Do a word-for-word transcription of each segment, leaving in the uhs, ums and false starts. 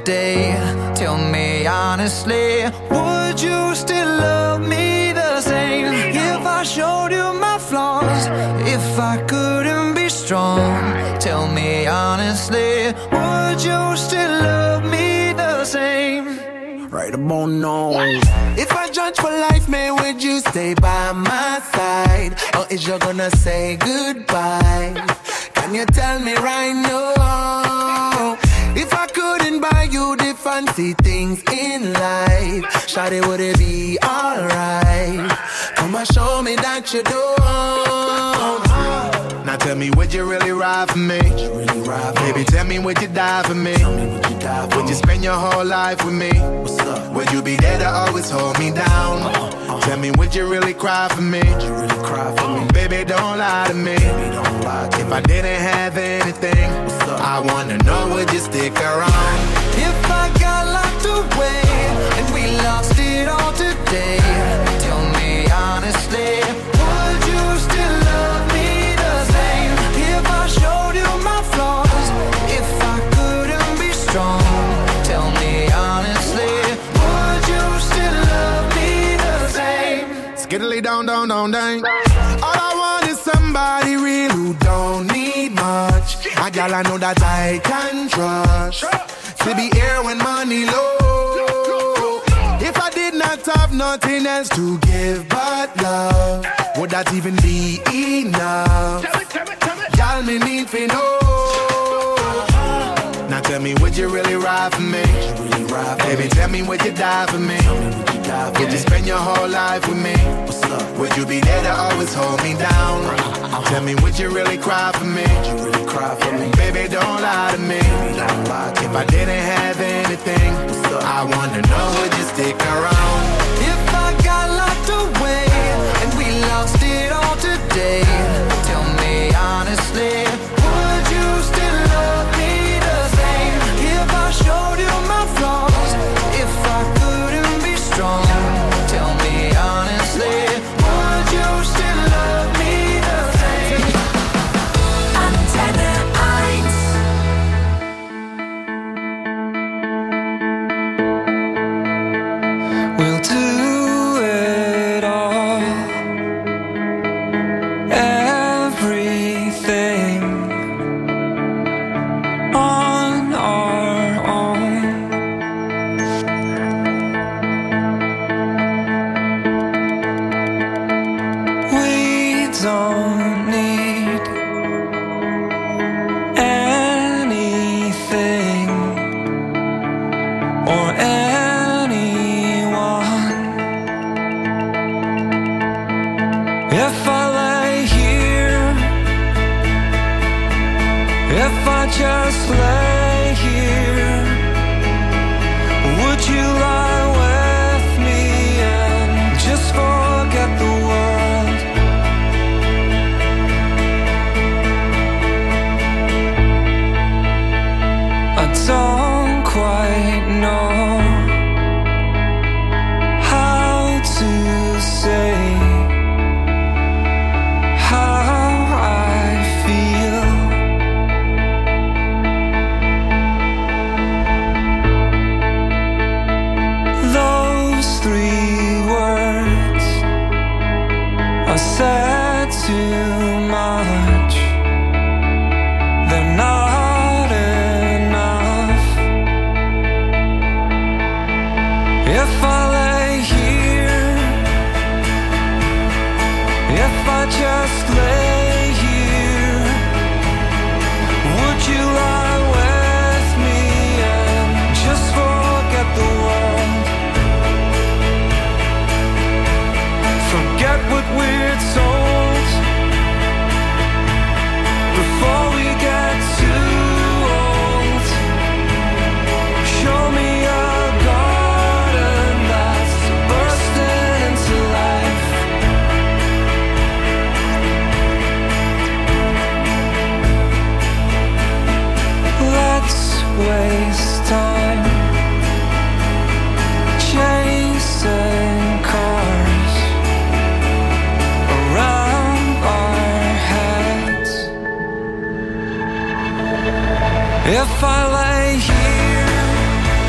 today. Tell me honestly, would you still love me the same if I showed you my flaws? If I couldn't be strong, tell me honestly, would you still love me the same? Right about now. If I judge for life, man, would you stay by my side? Or is you gonna say goodbye? Can you tell me right now? If I couldn't buy you the fancy things in life, shawty, would it be alright? Come and show me that you don't. Now tell me, would you really ride for me? Really ride for Baby, me? Tell me, would you die for me? Would you, die for would you spend your whole life with me? What's up? Would you be there to always hold me down? Uh-huh, uh-huh. Tell me, would you really cry for me? Would you really cry for me? Baby, don't lie to me. Baby, don't lie to if me. I didn't have anything, I wanna know, would you stick around? If I got locked away and we lost it all today, tell me honestly, would you still love me the same if I showed you my flaws? If I couldn't be strong, tell me honestly, would you still love me the same? Skiddly down, down, down, down. All I want is somebody real who don't need much. A girl I know that I can trust, to be here when money low. If I did not have nothing else to give but love, would that even be enough? Y'all me need to know. Now tell me, would you really ride for me? Really ride for Baby, me? Tell me, would you die for me? Would you, die for would you spend your whole life with me? What's up? Would you be there to always hold me down? Uh-huh. Tell me, would you really cry for me? Would you really cry for me? Baby, don't lie to me. Don't lie to if me. I didn't have anything, I wanna know, would you stick around? If I got locked away and we lost it all today, tell me honestly, would you still love me the same if I showed you my flaws? If I couldn't be strong, tell me honestly, would you still love me the same? Antenne eins. We'll do it all, everything on our own. We don't need anything or anyone. If I lay here, if I just lay here, would you lie with me and just forget the world? I don't quite know how to say how I feel. Those three words are said too much. They're not enough. If I lay here, if I just lay here, would you lie with me and just forget the world? Forget what we're told before we get too old. Show me a garden that's bursting into life. Let's waste time chasing cars around our heads. If I lay here,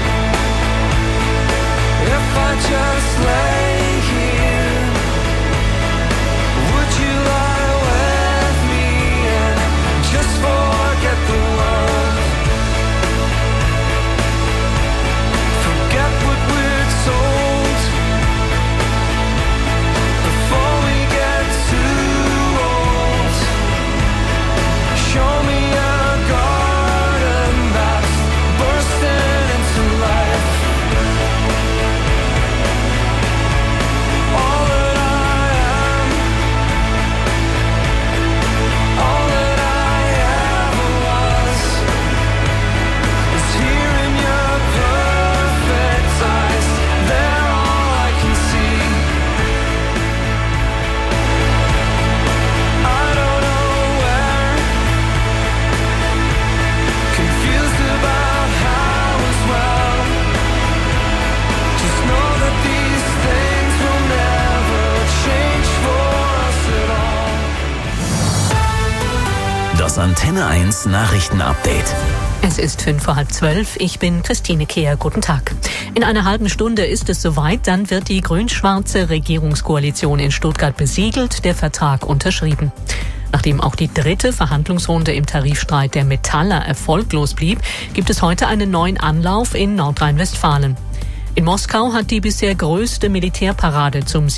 Das Antenne eins Nachrichtenupdate. Es ist fünf vor halb zwölf. Ich bin Christine Kehr. Guten Tag. In einer halben Stunde ist es soweit. Dann wird die grün-schwarze Regierungskoalition in Stuttgart besiegelt, der Vertrag unterschrieben. Nachdem auch die dritte Verhandlungsrunde im Tarifstreit der Metaller erfolglos blieb, gibt es heute einen neuen Anlauf in Nordrhein-Westfalen. In Moskau hat die bisher größte Militärparade zum